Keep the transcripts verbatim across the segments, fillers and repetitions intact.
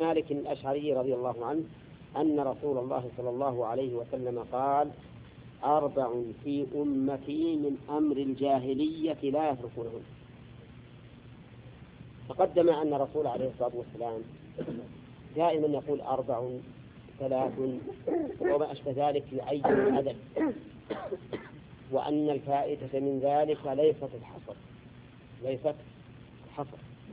مالك الأشعري رضي الله عنه أن رسول الله صلى الله عليه وسلم قال: أربع في أمتي من أمر الجاهلية لا يتركونهن. تقدم أن الرسول عليه الصلاة والسلام دائما يقول أربع، ثلاث، وما أشبه ذلك يعين العدد، وأن الفائدة من ذلك ليست الحصر ليست الحصر.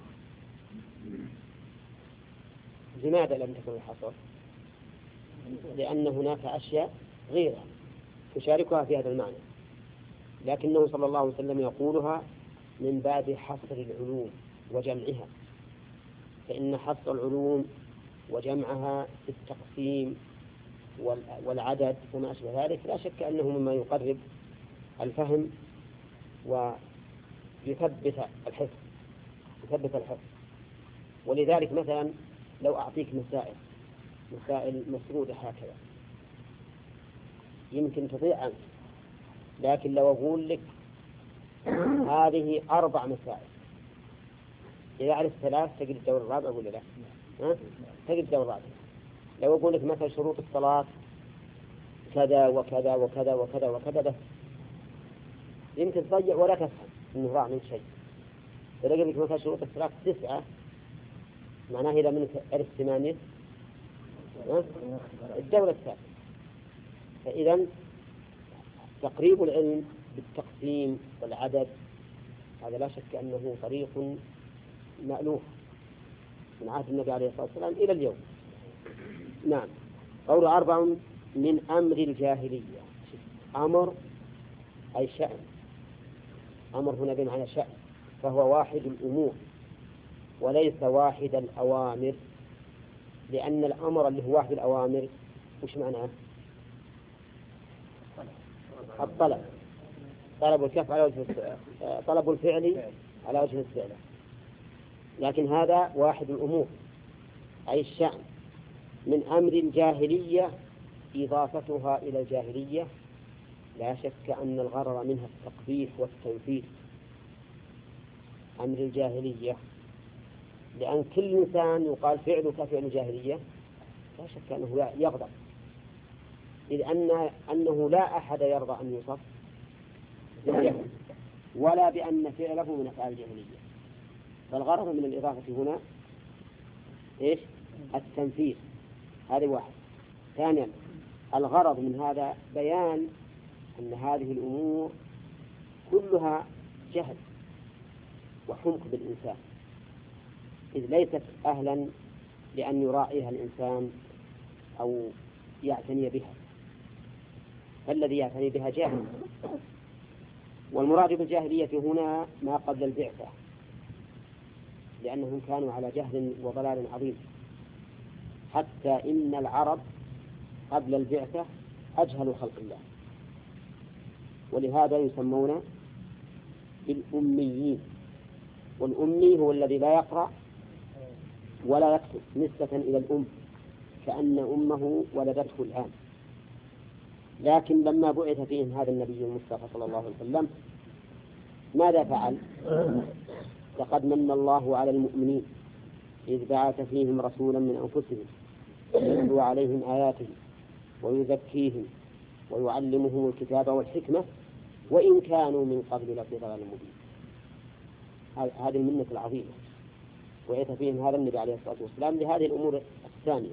لماذا لم تكن الحصر؟ لأن هناك أشياء غيرها تشاركها في هذا المعنى، لكنه صلى الله عليه وسلم يقولها من باب حصر العلوم وجمعها، فإن حصر العلوم وجمعها في التقسيم والعدد وما أشبه ذلك لا شك أنه مما يقرب الفهم ويثبت الحفظ يثبت الحفظ. ولذلك مثلا لو أعطيك مسائل مسائل مسرودة هكذا يمكن تضيع عنك، لكن لو أقول لك هذه أربع مسائل، إذا عرفت ثلاث تجد الدور الرابع ولا لا؟ ها؟ تجد الدور الرابع. لو أقول لك مثلا شروط الصلاة كذا وكذا وكذا وكذا وكذا بس يمكن تضيع ولا تفهم إنه ضاع من شيء. إذا قلت لك مثلا شروط الصلاة تسعة، معناه إذا منك عرفت ثمانية الدورة الثالثة. فإذا تقريب العلم بالتقسيم والعدد هذا لا شك أنه طريق مألوف من عهد النبي عليه الصلاة والسلام إلى اليوم. نعم. قول أربع من أمر الجاهلية. أمر أي شأن، أمر هنا بمعنى شأن، فهو واحد الأمور وليس واحد الأوامر، لأن الأمر اللي هو واحد الأوامر وش معناه؟ الطلب، طلب الكف على وجه طلب الفعل على وجه الفعل، لكن هذا واحد الأمور أي الشأن. من أمر الجاهلية إضافتها إلى الجاهلية لا شك أن الغرض منها التقبيح والتنفيذ. أمر الجاهلية لأن كل إنسان يقال فعله كفعل جاهلية لا شك أنه يغضب، إذ أن أنه لا أحد يرضى أن يوصف بالجهل ولا بأن فعله من أفعال الجاهلية. فالغرض من الإضافة هنا إيش؟ التنفيذ، هذا واحد. ثانيا الغرض من هذا بيان أن هذه الأمور كلها جهل وحمق بالإنسان، إذ ليست أهلا لأن يراعيها الإنسان أو يعتني بها، فالذي يعتني بها جاهل. والمراد بالجاهلية هنا ما قبل البعثة، لأنهم كانوا على جهل وضلال عظيم، حتى إن العرب قبل البعثة أجهلوا خلق الله، ولهذا يسمون بالأميين. والأمي هو الذي لا يقرأ ولا يكتب نسبة إلى الأم، كأن أمه ولدته الآن. لكن لما بعث فيهم هذا النبي المصطفى صلى الله عليه وسلم ماذا فعل؟ لقد من الله على المؤمنين إذ بعث فيهم رسولا من أنفسهم يتلو عليهم آياته ويزكيهم ويعلمهم الكتاب والحكمة وإن كانوا من قبل لفي ضلال مبين. هذه المنة العظيمة، وعث فيهم هذا النبي عليه الصلاة والسلام لهذه الأمور الثانية: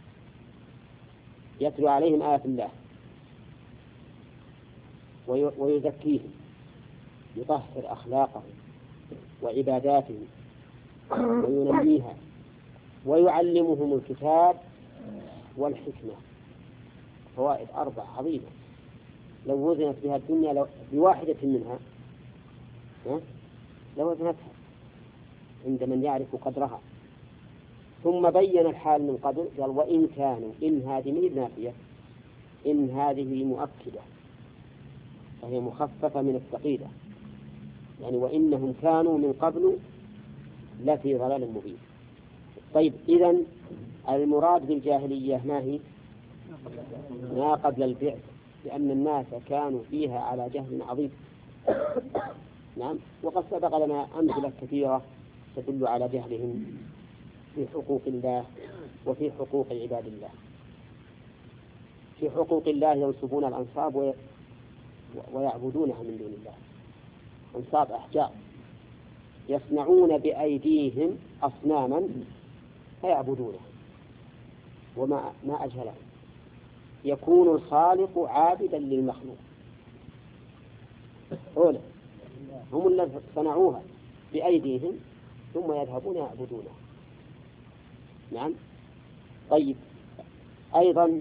يتلو عليهم آيات الله ويزكيهم، يطهر أخلاقهم وعباداتهم وينميها، ويعلمهم الكتاب والحكمة. فوائد أربع عظيمة لو وزنت بها الدنيا لو بواحدة منها لو وزنتها عند من يعرف قدرها. ثم بين الحال من قبل، قال وإن كانوا، إن هذه من نافية، إن هذه مؤكدة فهي مخففة من الثقيلة، يعني وإنهم كانوا من قبل لفي ضلال مبين. طيب إذن المراد بالجاهلية ما هي؟ ما قبل البعث، لأن الناس كانوا فيها على جهل عظيم. نعم. وقد سبق لنا أمثلة كثيرة تدل على جهلهم في حقوق الله وفي حقوق عباد الله. في حقوق الله ينصبون الأنصاب ويعبدونها من دون الله، أنصاب أحجار يصنعون بأيديهم أصناما فيعبدونها وما ما أجهلهم. يكون الخالق عابدا للمخلوق، أولا هم الذين صنعوها بأيديهم ثم يذهبون يعبدونها. نعم. طيب، أيضا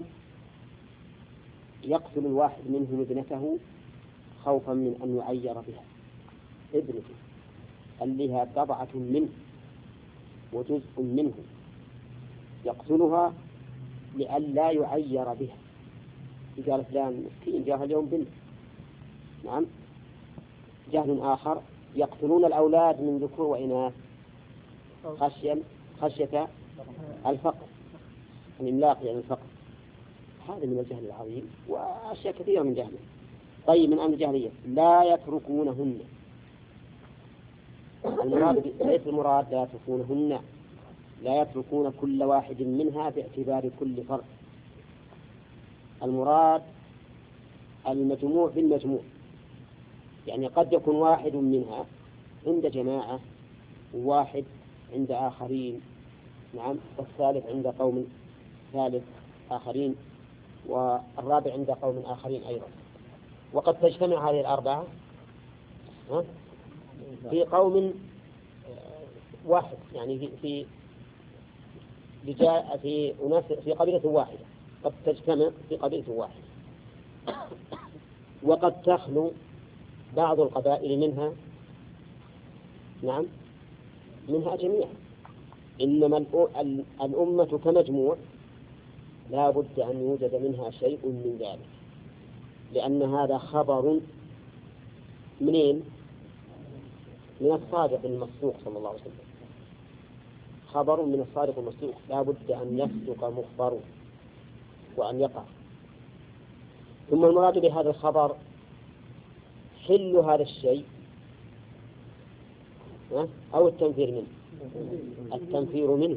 يقتل الواحد منهم ابنته خوفا من أن يعير بها، ابنته اللي هي بضعة منه وجزء منه، يقتلها لئلا يعير بها. قال فلان مسكين جاء اليوم بنت. نعم. جهل آخر يقتلون الأولاد من ذكور وإناث خشية خشية الفقر، الإملاق يعني الفقر. هذا من الجهل العظيم وأشياء كثيرة من جهله. طيب، من أمر الجاهلية لا يتركونهن. المراد ليس المراد لا يتركونهن، لا يتركون كل واحد منها باعتبار كل فرد. المراد المجموع بالمجموع، يعني قد يكون واحد منها عند جماعة وواحد عند آخرين. نعم. والثالث عند قوم ثالث آخرين، والرابع عند قوم آخرين أيضا. وقد تجتمع هذه الأربعة في قوم واحد، يعني في في في أناس في قبيلة واحدة، قد تجتمع في قبيلة واحدة. وقد تخلو بعض القبائل منها، نعم، منها جميعا. إنما الأمة كمجموع لا بد أن يوجد منها شيء من ذلك، لأن هذا خبر منين؟ من الصادق المصدوق صلى الله عليه وسلم. خبر من الصادق المصدوق لا بد أن يصدق مخبر وأن يقع. ثم المراد بهذا الخبر حل هذا الشيء أو التنفير منه، التنفير منه،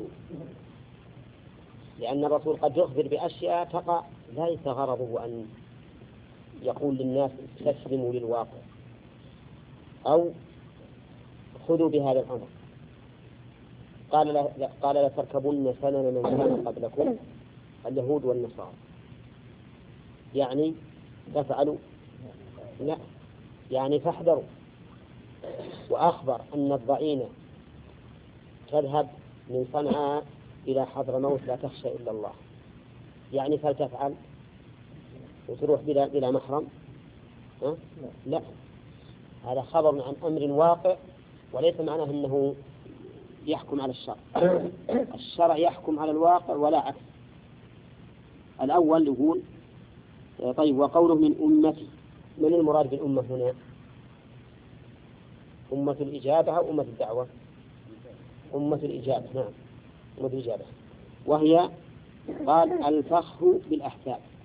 لأن الرسول قد يخبر بأشياء تقع ليس غرضه أن يقول للناس استسلموا للواقع أو خذوا بهذا الأمر. قال لا قال لتركبن سنن من كان قبلكم اليهود والنصارى، يعني تفعلوا لا، يعني فاحذروا. وأخبر أن الضعينة تذهب من صنعاء إلى حضرموت لا تخشى إلا الله، يعني فلتفعل وتروح بلا بلا محرم. ها؟ لا، هذا خبر عن أمر واقع وليس معناه أنه يحكم على الشرع. الشرع يحكم على الواقع ولا عكس. الأول يقول طيب، وقوله من أمتي، من المراد بالأمة هنا؟ أمة الإجابة أو أمة الدعوة؟ أمة الإجابة. نعم، أمة الإجابة. وهي قال الفخر بالأحساب،